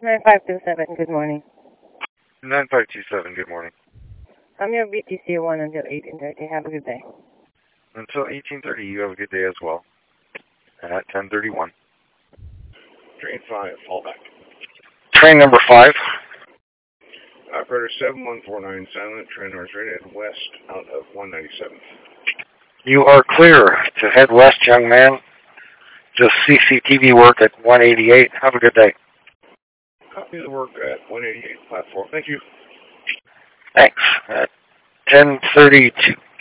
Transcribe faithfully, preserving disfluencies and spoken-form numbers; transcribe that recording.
nine five two seven, good morning. nine five two seven, good morning. I'm your B T C one until eighteen thirty. Have a good day. Until eighteen thirty, you have a good day as well. At ten thirty-one. Train five, fallback. Train number five. Operator seven one four nine, silent, train north rated west out of one ninety-seventh. You are clear to head west, young man. Just C C T V work at one eighty-eight. Have a good day. Copy the work at one eighty-eight platform. Thank you. Thanks. At ten thirty-two.